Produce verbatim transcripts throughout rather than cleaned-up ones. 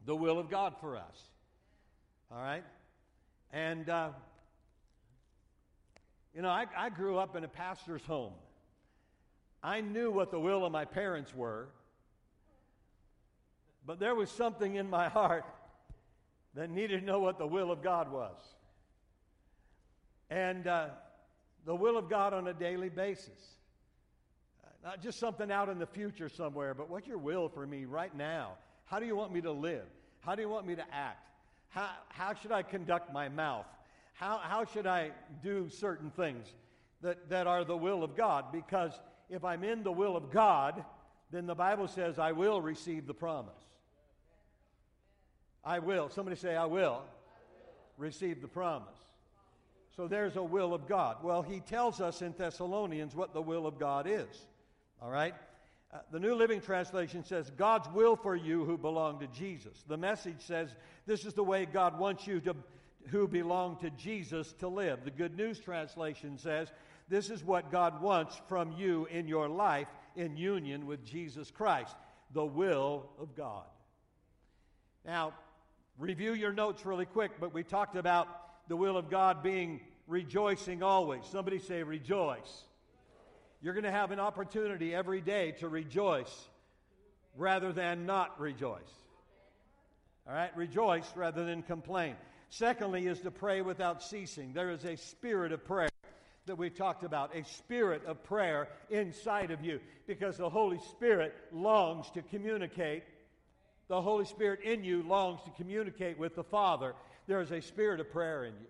the will of God for us. All right? And, uh, you know, I, I grew up in a pastor's home. I knew what the will of my parents were, but there was something in my heart that needed to know what the will of God was. And uh, the will of God on a daily basis. Uh, not just something out in the future somewhere, but what's your will for me right now? How do you want me to live? How do you want me to act? How, how should I conduct my mouth? How, how should I do certain things that, that are the will of God? Because if I'm in the will of God, then the Bible says I will receive the promise. I will. Somebody say, I will, I will. receive the promise. So there's a will of God. Well, he tells us in Thessalonians what the will of God is. All right? Uh, the New Living Translation says, God's will for you who belong to Jesus. The Message says, this is the way God wants you to, who belong to Jesus to live. The Good News Translation says, this is what God wants from you in your life in union with Jesus Christ. The will of God. Now, review your notes really quick, but we talked about the will of God being rejoicing always. Somebody say rejoice. You're going to have an opportunity every day to rejoice rather than not rejoice. All right? Rejoice rather than complain. Secondly is to pray without ceasing. There is a spirit of prayer that we talked about, a spirit of prayer inside of you, because the Holy Spirit longs to communicate. The Holy Spirit in you longs to communicate with the Father. There is a spirit of prayer in you.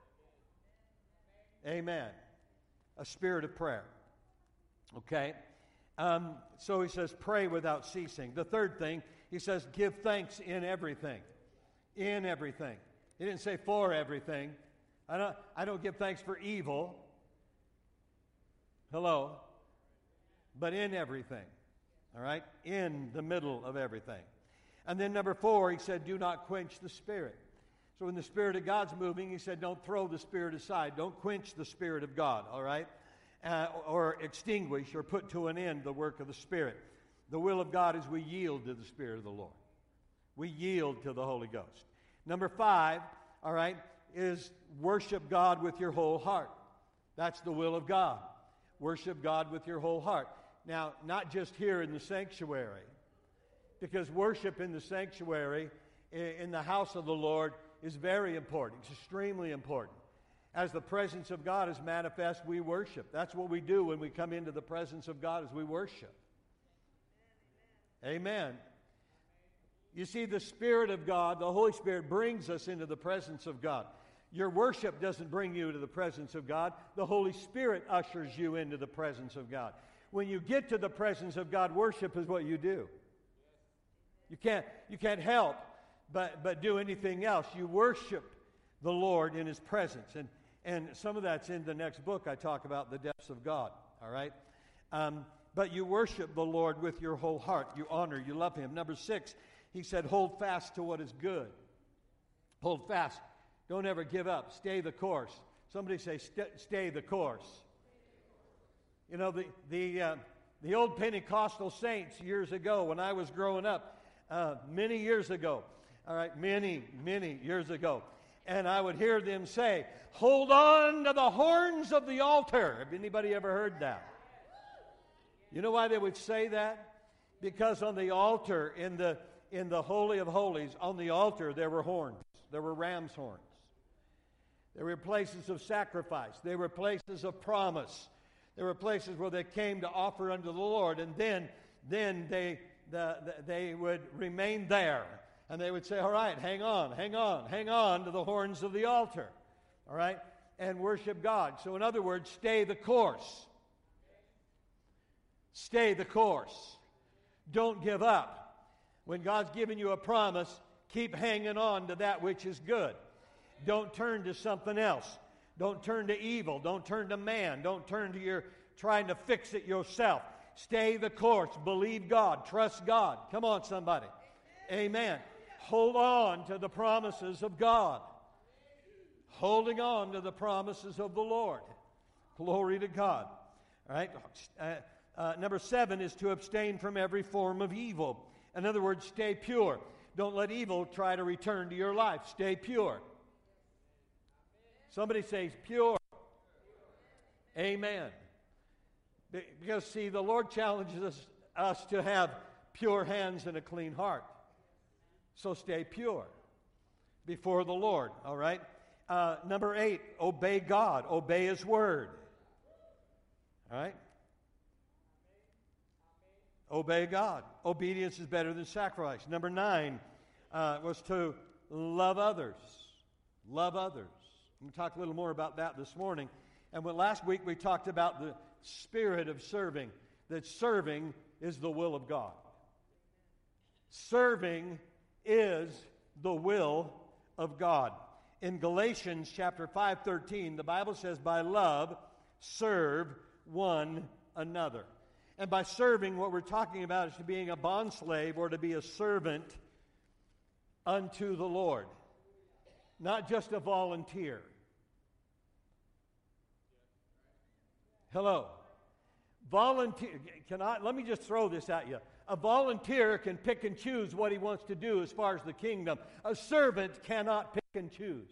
Amen. A spirit of prayer. Okay? Um, so he says, pray without ceasing. The third thing, he says, give thanks in everything. In everything. He didn't say for everything. I don't, I don't give thanks for evil. Hello? But in everything. All right? In the middle of everything. And then number four, he said, do not quench the Spirit. So when the Spirit of God's moving, he said, don't throw the Spirit aside. Don't quench the Spirit of God, all right? Uh, or extinguish or put to an end the work of the Spirit. The will of God is we yield to the Spirit of the Lord. We yield to the Holy Ghost. Number five, all right, is worship God with your whole heart. That's the will of God. Worship God with your whole heart. Now, not just here in the sanctuary, because worship in the sanctuary, in the house of the Lord, is very important. It's extremely important. As the presence of God is manifest, we worship. That's what we do when we come into the presence of God, is we worship. Amen. Amen. You see, the Spirit of God, the Holy Spirit, brings us into the presence of God. Your worship doesn't bring you to the presence of God. The Holy Spirit ushers you into the presence of God. When you get to the presence of God, worship is what you do. You can't, you can't help but, but do anything else. You worship the Lord in His presence. And, and some of that's in the next book. I talk about the depths of God, all right? Um, but you worship the Lord with your whole heart. You honor, you love Him. Number six, he said, hold fast to what is good. Hold fast. Don't ever give up. Stay the course. Somebody say, St- stay the course. You know, the, the, uh, the old Pentecostal saints years ago, when I was growing up, uh, many years ago, all right, many, many years ago, and I would hear them say, hold on to the horns of the altar. Have anybody ever heard that? You know why they would say that? Because on the altar, in the in the Holy of Holies, on the altar, there were horns. There were ram's horns. There were places of sacrifice. There were places of promise. There were places where they came to offer unto the Lord, and then, then they, the, the, they would remain there. And they would say, all right, hang on, hang on, hang on to the horns of the altar, all right, and worship God. So in other words, stay the course. Stay the course. Don't give up. When God's given you a promise, keep hanging on to that which is good. Don't turn to something else. Don't turn to evil. Don't turn to man. Don't turn to your trying to fix it yourself. Stay the course. Believe God. Trust God. Come on, somebody. Amen. Hold on to the promises of God. Holding on to the promises of the Lord. Glory to God. All right. Uh, uh, number seven is to abstain from every form of evil. In other words, stay pure. Don't let evil try to return to your life. Stay pure. Somebody says pure. Amen. Because, see, the Lord challenges us, us to have pure hands and a clean heart. So stay pure before the Lord, all right? Uh, number eight, obey God. Obey His Word. All right? Obey God. Obedience is better than sacrifice. Number nine uh, was to love others. Love others. I'm going to talk a little more about that this morning. And when last week we talked about the spirit of serving, that serving is the will of God. Serving is the will of God. In Galatians chapter five thirteen, the Bible says, by love, serve one another. And by serving, what we're talking about is to being a bondslave or to be a servant unto the Lord, not just a volunteer. Hello. Volunteer, can I, let me just throw this at you. A volunteer can pick and choose what he wants to do as far as the kingdom. A servant cannot pick and choose.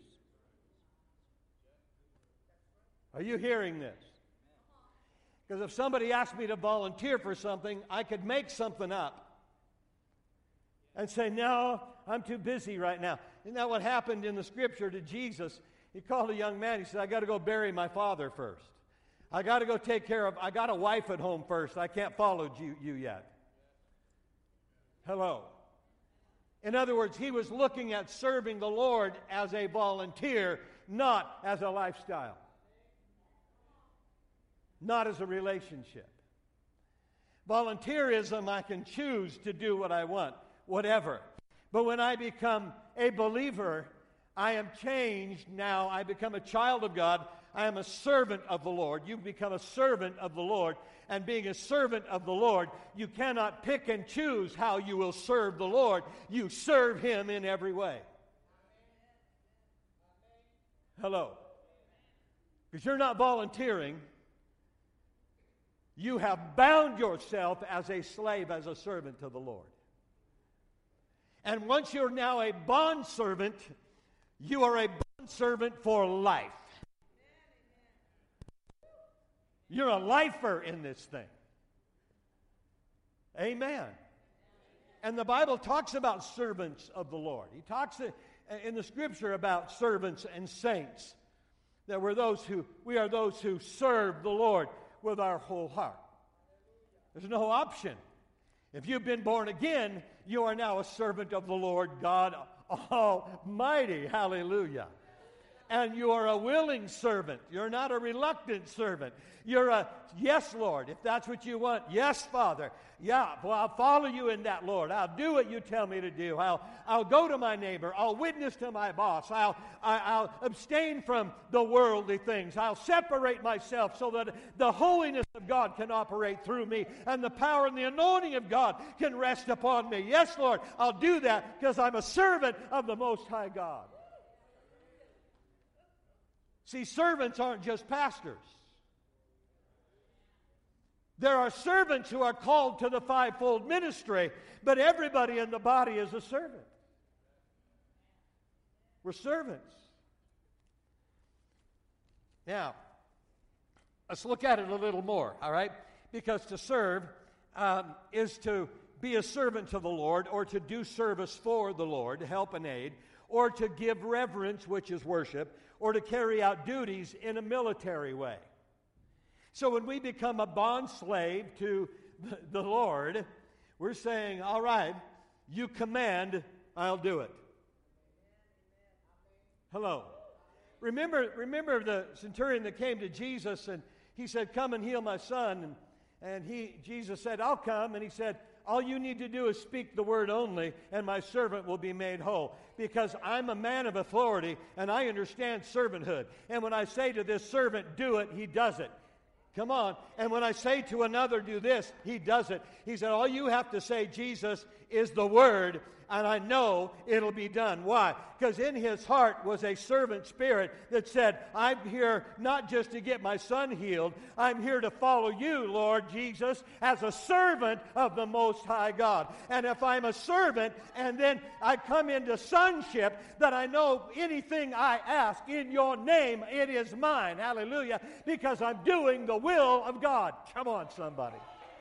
Are you hearing this? Because if somebody asked me to volunteer for something, I could make something up and say, no, I'm too busy right now. Isn't that what happened in the scripture to Jesus? He called a young man. He said, I got to go bury my father first. I got to go take care of, I got a wife at home first. I can't follow you, you yet. Hello. In other words, he was looking at serving the Lord as a volunteer, not as a lifestyle. Not as a relationship. Volunteerism, I can choose to do what I want, whatever. But when I become a believer, I am changed now. I become a child of God. I am a servant of the Lord. You become a servant of the Lord. And being a servant of the Lord, you cannot pick and choose how you will serve the Lord. You serve Him in every way. Hello. Because you're not volunteering. You have bound yourself as a slave, as a servant to the Lord. And once you're now a bondservant, you are a bondservant for life. You're a lifer in this thing. Amen. And the Bible talks about servants of the Lord. He talks in the Scripture about servants and saints. That we're those who, we are those who serve the Lord with our whole heart. There's no option. If you've been born again, you are now a servant of the Lord God Almighty. Hallelujah. And you are a willing servant. You're not a reluctant servant. You're a, yes, Lord, if that's what you want. Yes, Father. Yeah, well, I'll follow you in that, Lord. I'll do what you tell me to do. I'll, I'll go to my neighbor. I'll witness to my boss. I'll, I, I'll abstain from the worldly things. I'll separate myself so that the holiness of God can operate through me and the power and the anointing of God can rest upon me. Yes, Lord, I'll do that because I'm a servant of the Most High God. See, servants aren't just pastors. There are servants who are called to the fivefold ministry, but everybody in the body is a servant. We're servants. Now, let's look at it a little more, all right? Because to serve um, is to be a servant to the Lord, or to do service for the Lord, to help and aid, or to give reverence, which is worship, or to carry out duties in a military way. So when we become a bond slave to the, the Lord, we're saying, all right, you command, I'll do it. Hello. Remember, remember the centurion that came to Jesus and he said, come and heal my son. And, and he, Jesus said, I'll come. And he said, all you need to do is speak the word only, and my servant will be made whole. Because I'm a man of authority, and I understand servanthood. And when I say to this servant, do it, he does it. Come on. And when I say to another, do this, he does it. He said, all you have to say, Jesus, is the Word, and I know it'll be done. Why? Because in his heart was a servant spirit that said, I'm here not just to get my son healed, I'm here to follow you, Lord Jesus, as a servant of the Most High God. And if I'm a servant and then I come into sonship, that I know anything I ask in your name, it is mine. Hallelujah. Because I'm doing the will of God. Come on, somebody.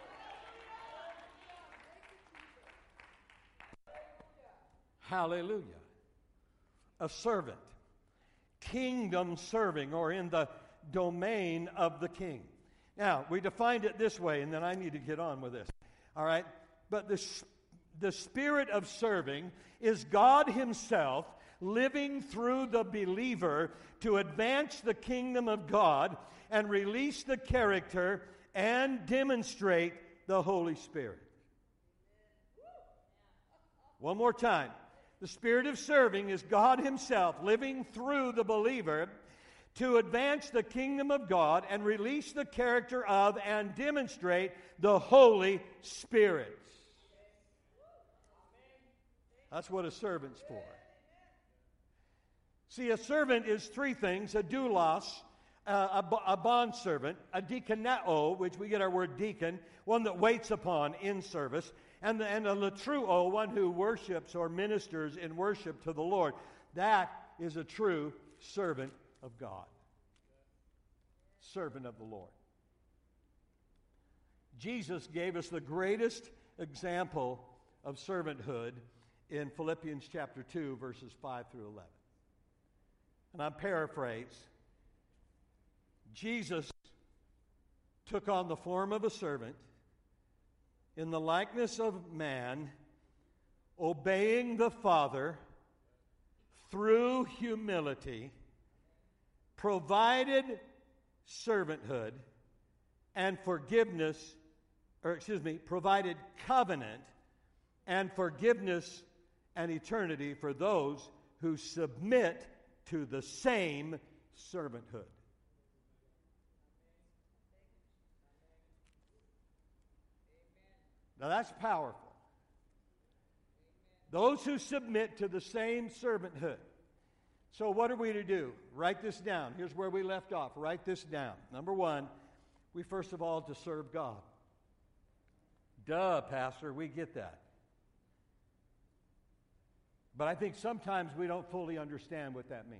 Hallelujah. A servant. Kingdom serving, or in the domain of the king. Now, we defined it this way, and then I need to get on with this. All right? But the, the spirit of serving is God himself living through the believer to advance the kingdom of God and release the character and demonstrate the Holy Spirit. One more time. The spirit of serving is God himself living through the believer to advance the kingdom of God and release the character of and demonstrate the Holy Spirit. That's what a servant's for. See, a servant is three things: a doulos, uh, a, a bondservant, a deaconeo, which we get our word deacon, one that waits upon in service, and, the, and a latruo, one who worships or ministers in worship to the Lord. That is a true servant of God. Servant of the Lord. Jesus gave us the greatest example of servanthood in Philippians chapter two, verses five through eleven. And I paraphrase. Jesus took on the form of a servant in the likeness of man, obeying the Father through humility, provided servanthood and forgiveness, or excuse me, provided covenant and forgiveness and eternity for those who submit to the same servanthood. Now that's powerful. Those who submit to the same servanthood. So what are we to do? Write this down. Here's where we left off. Write this down. Number one, we first of all to serve God. Duh, Pastor, we get that. But I think sometimes we don't fully understand what that means.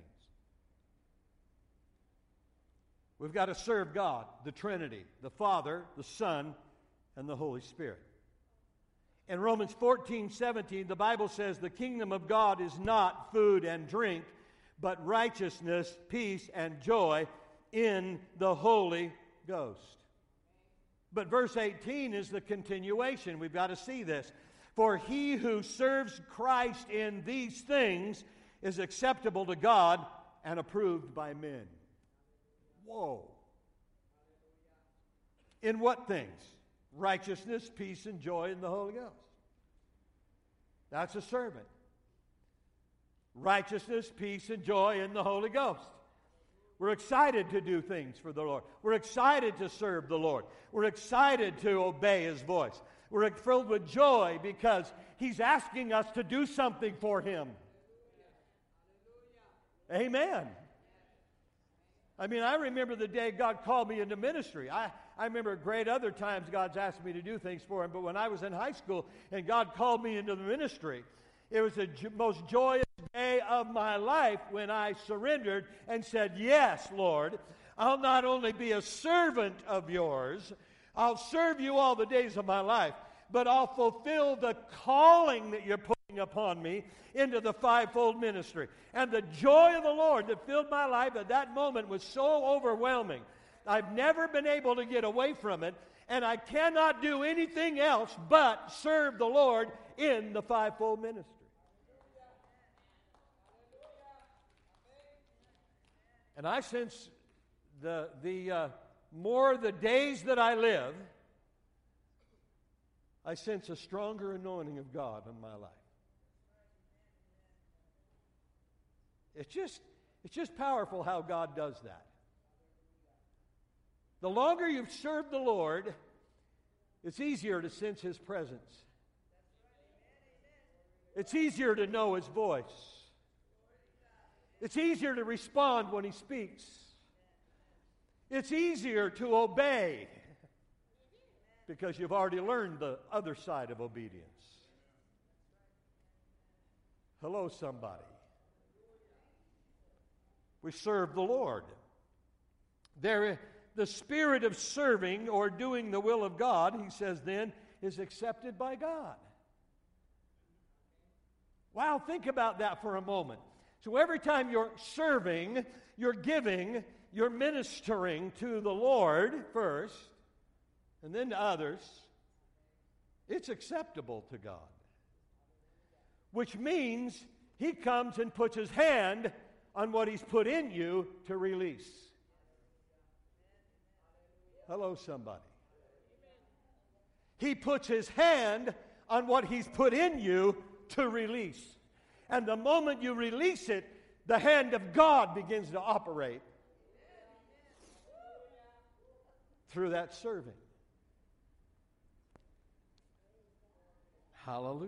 We've got to serve God, the Trinity, the Father, the Son, and the Holy Spirit. In Romans fourteen seventeen, the Bible says the kingdom of God is not food and drink, but righteousness, peace, and joy in the Holy Ghost. But verse eighteen is the continuation. We've got to see this. For he who serves Christ in these things is acceptable to God and approved by men. Whoa. In what things? Righteousness, peace, and joy in the Holy Ghost. That's a servant. Righteousness, peace, and joy in the Holy Ghost. We're excited to do things for the Lord. We're excited to serve the Lord. We're excited to obey His voice. We're filled with joy because He's asking us to do something for Him. Amen. I mean, I remember the day God called me into ministry. I, I remember great other times God's asked me to do things for Him, but when I was in high school and God called me into the ministry, it was the jo- most joyous day of my life when I surrendered and said, yes, Lord, I'll not only be a servant of yours, I'll serve you all the days of my life, but I'll fulfill the calling that you're putting upon me into the fivefold ministry. And the joy of the Lord that filled my life at that moment was so overwhelming. I've never been able to get away from it, and I cannot do anything else but serve the Lord in the fivefold ministry. And I sense the, the uh, more the days that I live, I sense a stronger anointing of God in my life. It's just, it's just powerful how God does that. The longer you've served the Lord, it's easier to sense His presence. It's easier to know His voice. It's easier to respond when He speaks. It's easier to obey because you've already learned the other side of obedience. Hello, somebody. We serve the Lord. There, the spirit of serving or doing the will of God, he says then, is accepted by God. Wow, think about that for a moment. So every time you're serving, you're giving, you're ministering to the Lord first, and then to others, it's acceptable to God. Which means He comes and puts His hand on what He's put in you to release. Hello, somebody. He puts His hand on what He's put in you to release. And the moment you release it, the hand of God begins to operate through that serving. Hallelujah.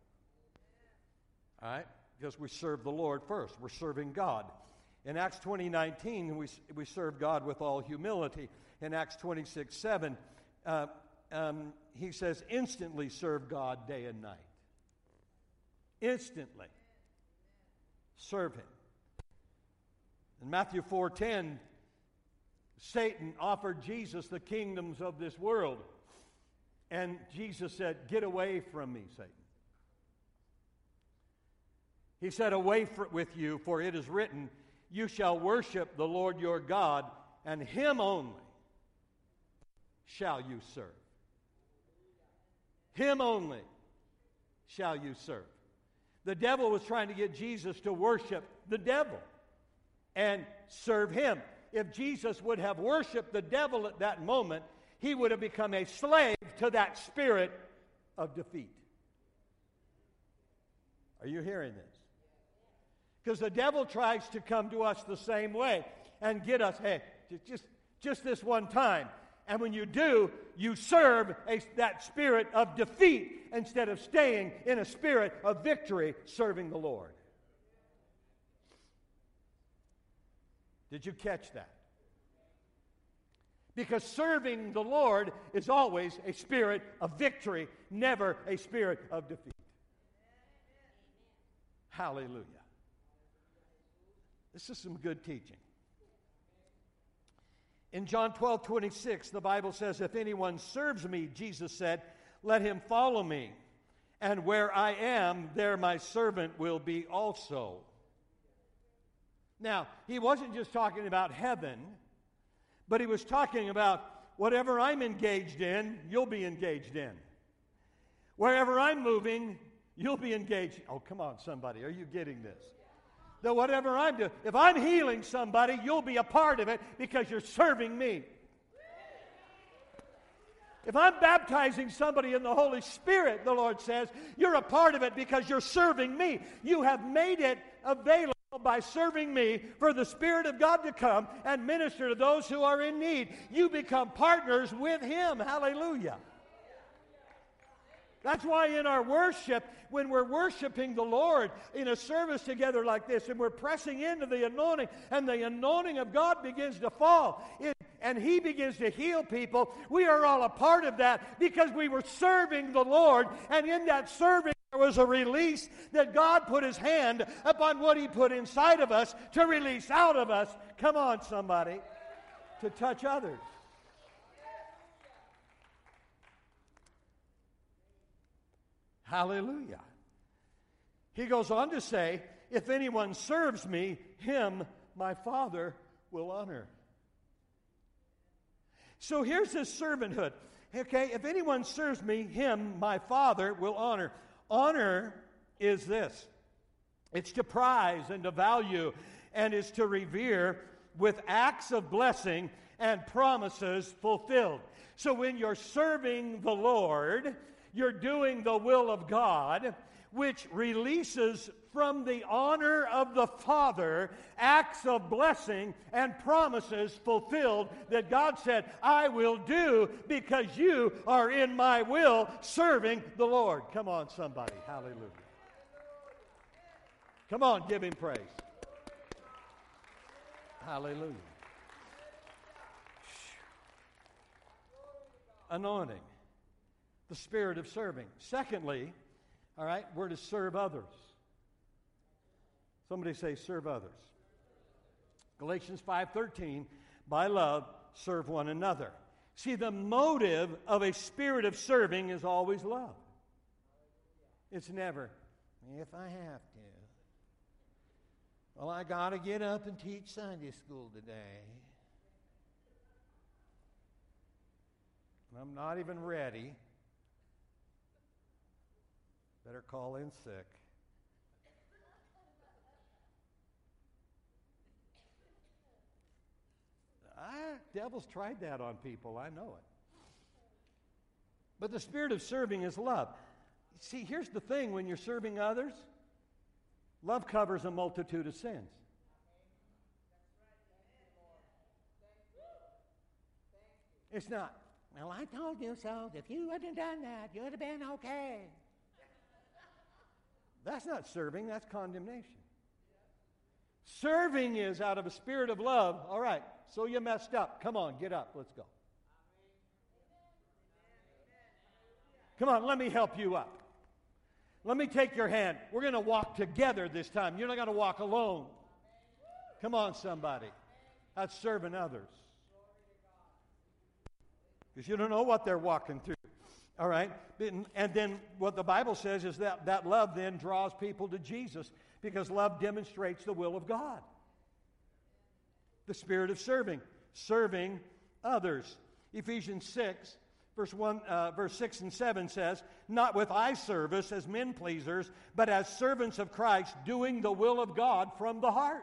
All right? Because we serve the Lord first. We're serving God. In Acts twenty nineteen, we, we serve God with all humility. In Acts twenty-six seven, uh, um, he says, instantly serve God day and night. Instantly. Serve Him. In Matthew four ten, Satan offered Jesus the kingdoms of this world. And Jesus said, get away from me, Satan. He said, away for, with you, for it is written, you shall worship the Lord your God, and Him only shall you serve. Him only shall you serve. The devil was trying to get Jesus to worship the devil and serve him. If Jesus would have worshiped the devil at that moment, he would have become a slave to that spirit of defeat. Are you hearing this? Because the devil tries to come to us the same way and get us, hey, just, just this one time. And when you do, you serve a, that spirit of defeat instead of staying in a spirit of victory, serving the Lord. Did you catch that? Because serving the Lord is always a spirit of victory, never a spirit of defeat. Hallelujah. This is some good teaching. In John twelve twenty-six, the Bible says, if anyone serves me, Jesus said, let him follow me. And where I am, there my servant will be also. Now, he wasn't just talking about heaven, but he was talking about whatever I'm engaged in, you'll be engaged in. Wherever I'm moving, you'll be engaged. Oh, come on, somebody. Are you getting this? That whatever I'm doing, if I'm healing somebody, you'll be a part of it because you're serving me. If I'm baptizing somebody in the Holy Spirit, the Lord says, you're a part of it because you're serving me. You have made it available by serving me for the Spirit of God to come and minister to those who are in need. You become partners with Him. Hallelujah. That's why in our worship, when we're worshiping the Lord in a service together like this, and we're pressing into the anointing, and the anointing of God begins to fall, it, and He begins to heal people, we are all a part of that because we were serving the Lord, and in that serving, there was a release that God put His hand upon what He put inside of us to release out of us. Come on, somebody, to touch others. Hallelujah. He goes on to say, if anyone serves me, him my Father will honor. So here's this servanthood. Okay, if anyone serves me, him my Father will honor. Honor is this. It's to prize and to value and is to revere with acts of blessing and promises fulfilled. So when you're serving the Lord, you're doing the will of God, which releases from the honor of the Father acts of blessing and promises fulfilled that God said, I will do because you are in my will serving the Lord. Come on, somebody. Hallelujah. Come on, give him praise. Hallelujah. Anointing. The spirit of serving. Secondly, all right, we're to serve others. Somebody say, serve others. Galatians five thirteen, by love, serve one another. See, the motive of a spirit of serving is always love. It's never, if I have to. Well, I got to get up and teach Sunday school today. I'm not even ready. Better call in sick. I, devil's tried that on people. I know it. But the spirit of serving is love. See, here's the thing. When you're serving others, love covers a multitude of sins. It's not, well, I told you so. If you hadn't done that, you would have been okay. That's not serving. That's condemnation. Serving is out of a spirit of love. All right, so you messed up. Come on, get up. Let's go. Come on, let me help you up. Let me take your hand. We're going to walk together this time. You're not going to walk alone. Come on, somebody. That's serving others. Because you don't know what they're walking through. All right? And then what the Bible says is that that love then draws people to Jesus, because love demonstrates the will of God. The spirit of serving. Serving others. Ephesians six, verse one, uh, verse six and seven says, not with eye service as men pleasers, but as servants of Christ, doing the will of God from the heart.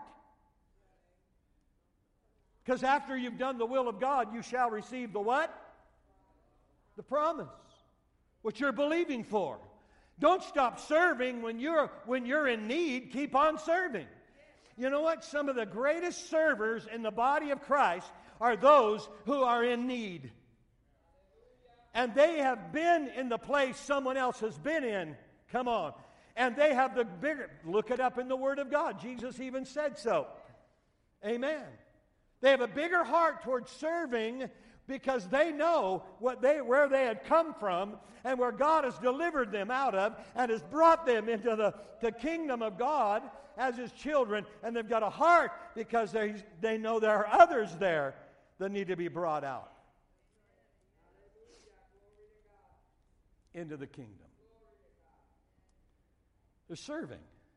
Because after you've done the will of God, you shall receive the what? The promise. What you're believing for. Don't stop serving when you're when you're in need. Keep on serving. You know what? Some of the greatest servers in the body of Christ are those who are in need. And they have been in the place someone else has been in. Come on. And they have the bigger, look it up in the Word of God. Jesus even said so. Amen. They have a bigger heart towards serving because they know what they, where they had come from and where God has delivered them out of and has brought them into the, the kingdom of God as His children. And they've got a heart because they, they know there are others there that need to be brought out into the kingdom. They're serving.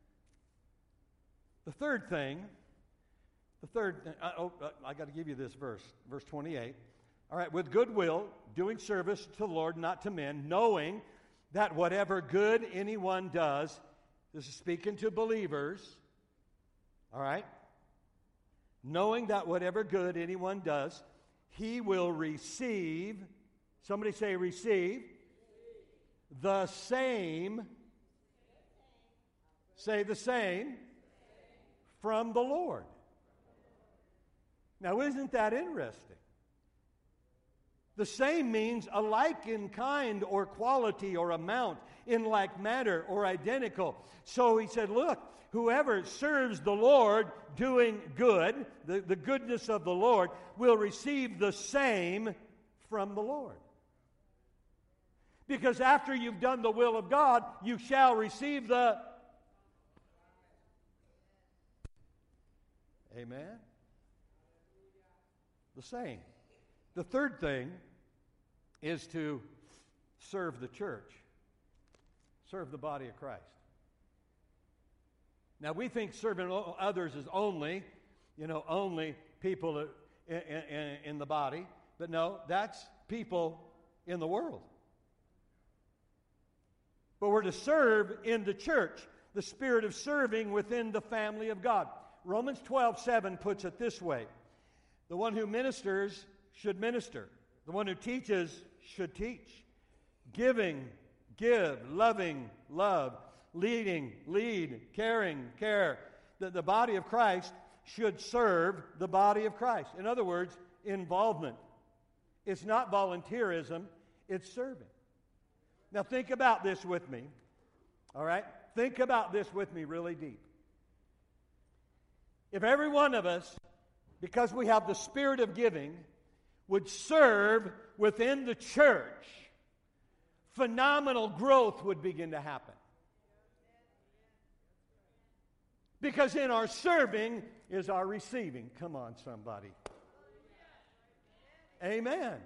The third thing, the third thing, uh, oh, uh, I got to give you this verse, verse twenty-eight. All right, with goodwill, doing service to the Lord, not to men, knowing that whatever good anyone does, this is speaking to believers, all right, knowing that whatever good anyone does, he will receive, somebody say receive, the same, say the same, from the Lord. Now, isn't that interesting? The same means alike in kind or quality or amount, in like manner or identical. So he said, look, whoever serves the Lord doing good, the, the goodness of the Lord, will receive the same from the Lord. Because after you've done the will of God, you shall receive the... Amen? The same. The third thing is to serve the church, serve the body of Christ. Now, we think serving others is only, you know, only people in, in, in the body, but no, that's people in the world. But we're to serve in the church, the spirit of serving within the family of God. Romans twelve seven puts it this way: the one who ministers should minister. The one who teaches should teach. Giving, give. Loving, love. Leading, lead. Caring, care. The, the body of Christ should serve the body of Christ. In other words, involvement. It's not volunteerism, it's serving. Now think about this with me. All right? Think about this with me really deep. if every one of us, because we have the spirit of giving, would serve within the church, phenomenal growth would begin to happen. Because in our serving is our receiving. Come on, somebody. Amen.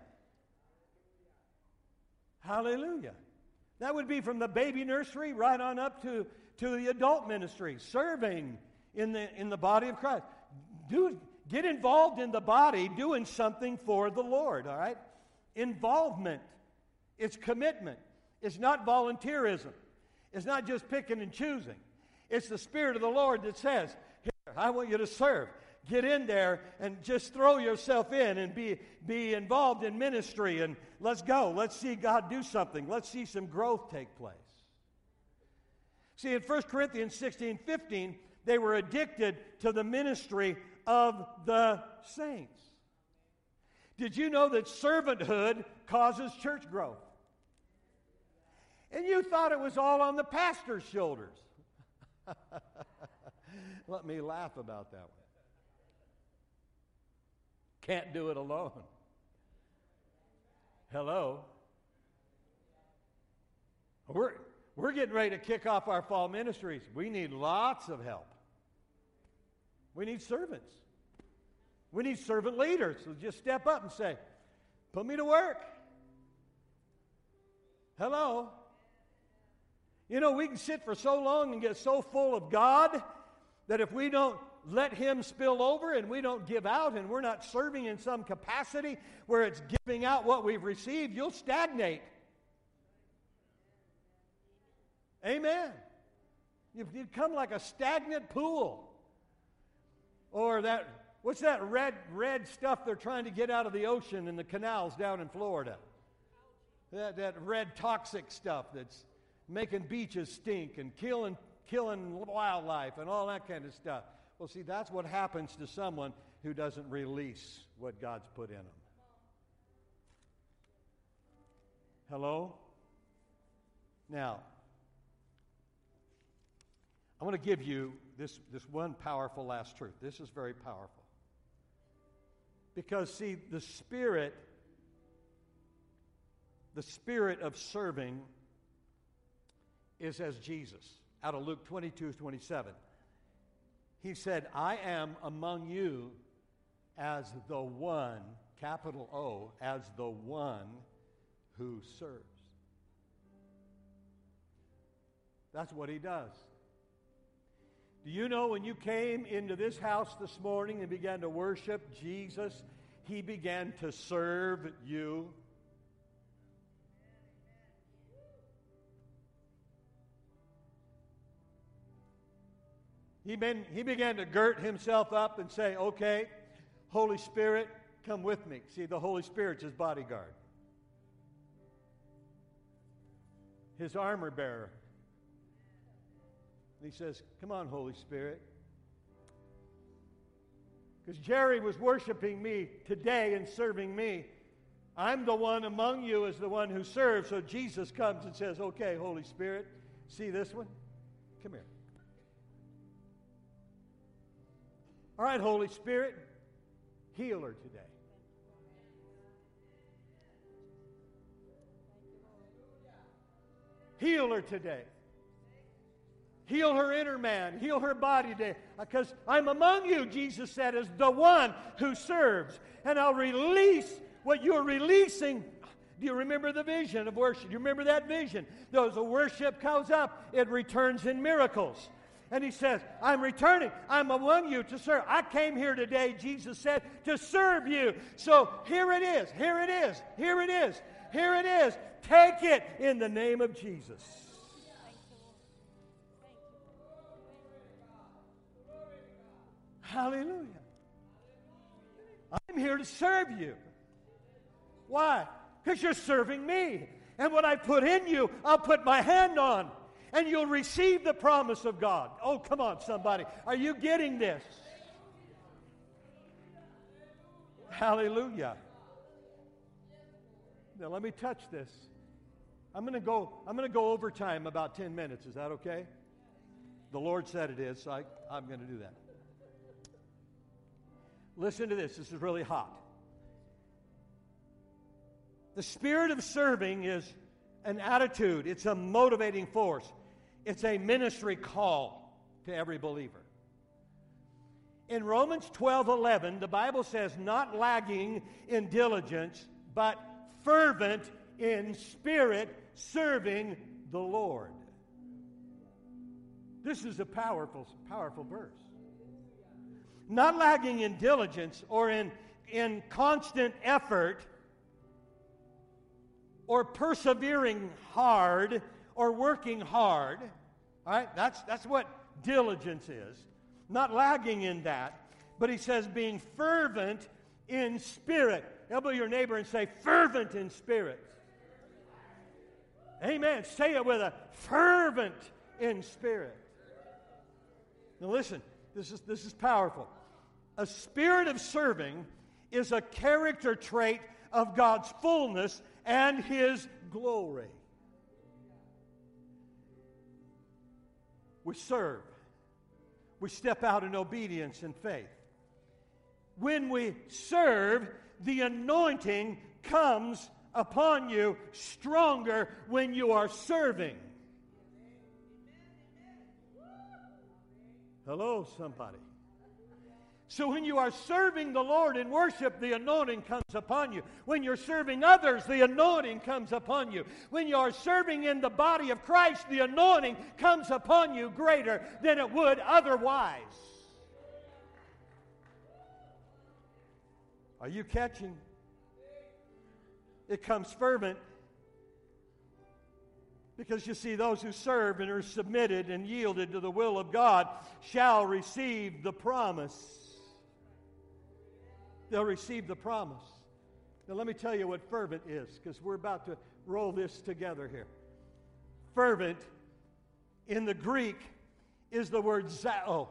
Hallelujah. That would be from the baby nursery right on up to, to the adult ministry, serving in the, in the body of Christ. Do, get involved in the body doing something for the Lord, all right? Involvement. It's commitment. It's not volunteerism. It's not just picking and choosing. It's the Spirit of the Lord that says, here, I want you to serve. Get in there and just throw yourself in and be, be involved in ministry, and let's go. Let's see God do something. Let's see some growth take place. See, in First Corinthians sixteen fifteen, they were addicted to the ministry of the saints. Did you know that servanthood causes church growth? And you thought it was all on the pastor's shoulders. Let me laugh about that one. Can't do it alone. Hello? We're, we're getting ready to kick off our fall ministries. We need lots of help. We need servants. We need servant leaders. So just step up and say, put me to work. Hello? You know, we can sit for so long and get so full of God that if we don't let Him spill over and we don't give out and we're not serving in some capacity where it's giving out what we've received, you'll stagnate. Amen. You become like a stagnant pool. Or that, what's that red, red stuff they're trying to get out of the ocean in the canals down in Florida? That, that red toxic stuff that's making beaches stink and killing, killing wildlife and all that kind of stuff. Well, see, that's what happens to someone who doesn't release what God's put in them. Hello? Now, I want to give you this, this one powerful last truth. This is very powerful. Because, see, the spirit, the spirit of serving is as Jesus. Out of Luke twenty-two twenty-seven. He said, I am among you as the one, capital O, as the one who serves. That's what He does. Do you know when you came into this house this morning and began to worship Jesus, He began to serve you? He, been, he began to girt Himself up and say, okay, Holy Spirit, come with me. See, the Holy Spirit's His bodyguard. His armor bearer. And He says, come on, Holy Spirit. Because Jerry was worshiping me today and serving me. I'm the one among you as the one who serves. So Jesus comes and says, okay, Holy Spirit, see this one? Come here. All right, Holy Spirit, heal her today. Heal her today. Heal her inner man. Heal her body today. Because I'm among you, Jesus said, as the one who serves. And I'll release what you're releasing. Do you remember the vision of worship? Do you remember that vision? As the worship comes up, it returns in miracles. And He says, I'm returning. I'm among you to serve. I came here today, Jesus said, to serve you. So here it is. Here it is. Here it is. Here it is. Take it in the name of Jesus. Hallelujah. I'm here to serve you. Why? Because you're serving me. And what I put in you, I'll put my hand on. And you'll receive the promise of God. Oh, come on, somebody. Are you getting this? Hallelujah. Now let me touch this. I'm going to go I'm going to go over time about ten minutes. Is that okay? The Lord said it is, so I, I'm going to do that. listen to this. This is really hot. The spirit of serving is an attitude. It's a motivating force. It's a ministry call to every believer. In Romans twelve eleven, the Bible says, not lagging in diligence, but fervent in spirit, serving the Lord. This is a powerful, powerful verse. Not lagging in diligence or in, in constant effort or persevering hard or working hard. All right, that's, that's what diligence is. Not lagging in that. But he says being fervent in spirit. Elbow your neighbor and say, fervent in spirit. Amen. Say it with a fervent in spirit. Now listen, this is, this is powerful. A spirit of serving is a character trait of God's fullness and His glory. We serve. We step out in obedience and faith. When we serve, the anointing comes upon you stronger when you are serving. Hello, somebody. So when you are serving the Lord in worship, the anointing comes upon you. When you're serving others, the anointing comes upon you. When you are serving in the body of Christ, the anointing comes upon you greater than it would otherwise. Are you catching? It comes fervent. Because you see, those who serve and are submitted and yielded to the will of God shall receive the promise. They'll receive the promise. Now let me tell you what fervent is, because we're about to roll this together here. Fervent in the Greek is the word zao.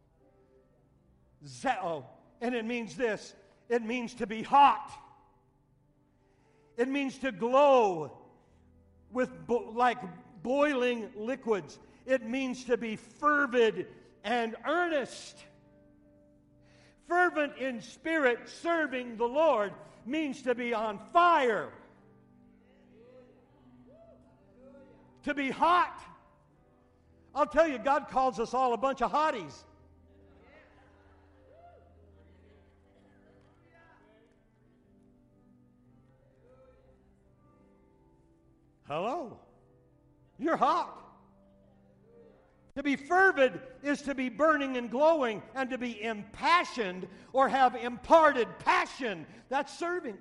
Zao. And it means this. It means to be hot. It means to glow with bo- like boiling liquids. It means to be fervid and earnest. Fervent in spirit, serving the Lord, means to be on fire. To be hot. I'll tell you, God calls us all a bunch of hotties. Hello? You're hot. To be fervid is to be burning and glowing, and to be impassioned or have imparted passion. That's serving.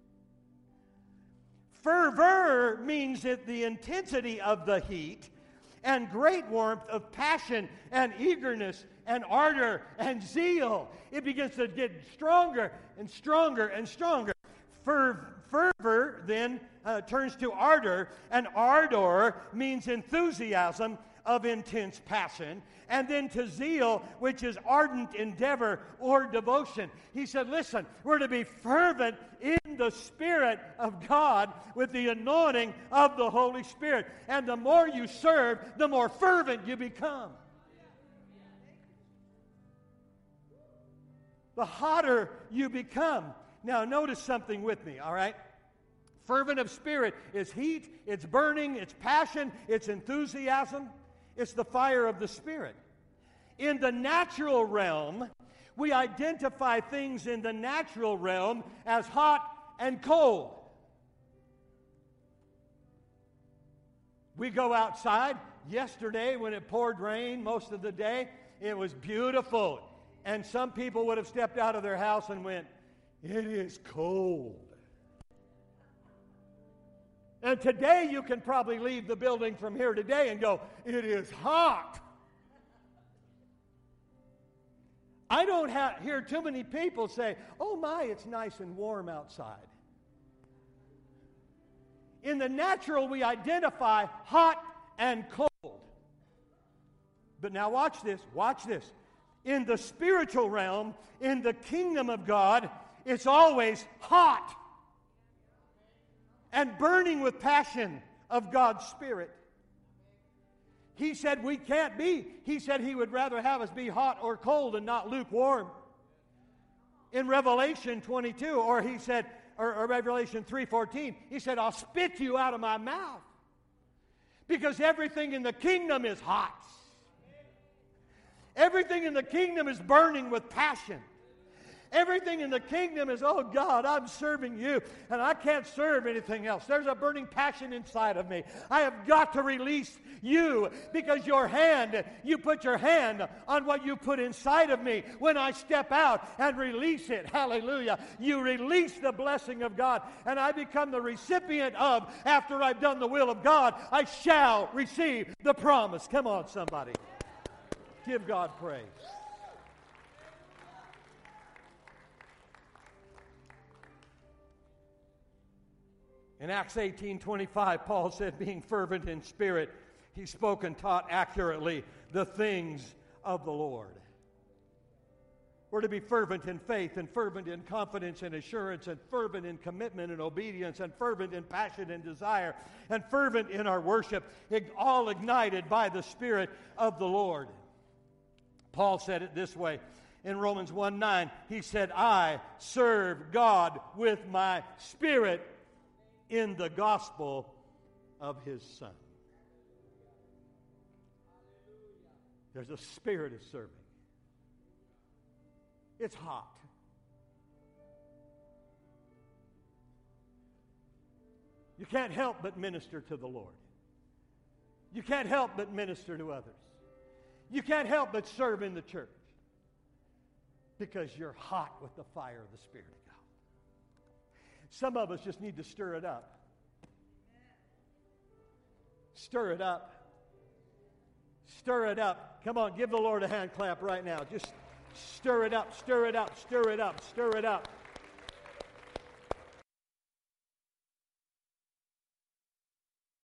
Fervor means that the intensity of the heat and great warmth of passion and eagerness and ardor and zeal. It begins to get stronger and stronger and stronger. Fer- fervor then uh, turns to ardor, and ardor means enthusiasm of intense passion, and then to zeal, which is ardent endeavor or devotion. He said, listen, we're to be fervent in the Spirit of God with the anointing of the Holy Spirit. And the more you serve, the more fervent you become. The hotter you become. Now, notice something with me, all right? Fervent of spirit is heat, it's burning, it's passion, it's enthusiasm. It's the fire of the Spirit. In the natural realm, we identify things in the natural realm as hot and cold. We go outside. Yesterday, when it poured rain most of the day, it was beautiful. And some people would have stepped out of their house and went, it is cold. And today you can probably leave the building from here today and go, it is hot. I don't ha- hear too many people say, oh my, it's nice and warm outside. In the natural, we identify hot and cold. But now watch this, watch this. In the spiritual realm, in the kingdom of God, it's always hot and burning with passion of God's Spirit. He said we can't be. He said He would rather have us be hot or cold and not lukewarm. in Revelation twenty-two, or he said, or, or Revelation three fourteen, he said, I'll spit you out of my mouth. Because everything in the kingdom is hot. Everything in the kingdom is burning with passion. Everything in the kingdom is, oh God, I'm serving you, and I can't serve anything else. There's a burning passion inside of me. I have got to release you, because your hand, you put your hand on what you put inside of me. When I step out and release it, hallelujah, you release the blessing of God, and I become the recipient of, after I've done the will of God, I shall receive the promise. Come on, somebody. Give God praise. In Acts eighteen twenty-five, Paul said, being fervent in spirit, he spoke and taught accurately the things of the Lord. We're to be fervent in faith, and fervent in confidence and assurance, and fervent in commitment and obedience, and fervent in passion and desire, and fervent in our worship, all ignited by the Spirit of the Lord. Paul said it this way in Romans one nine. He said, I serve God with my spirit in the gospel of his Son. There's a spirit of serving. It's hot. You can't help but minister to the Lord. You can't help but minister to others. You can't help but serve in the church, because you're hot with the fire of the Spirit of God. Some of us just need to stir it up. Stir it up. Stir it up. Come on, give the Lord a hand clap right now. Just stir it up, stir it up, stir it up, stir it up.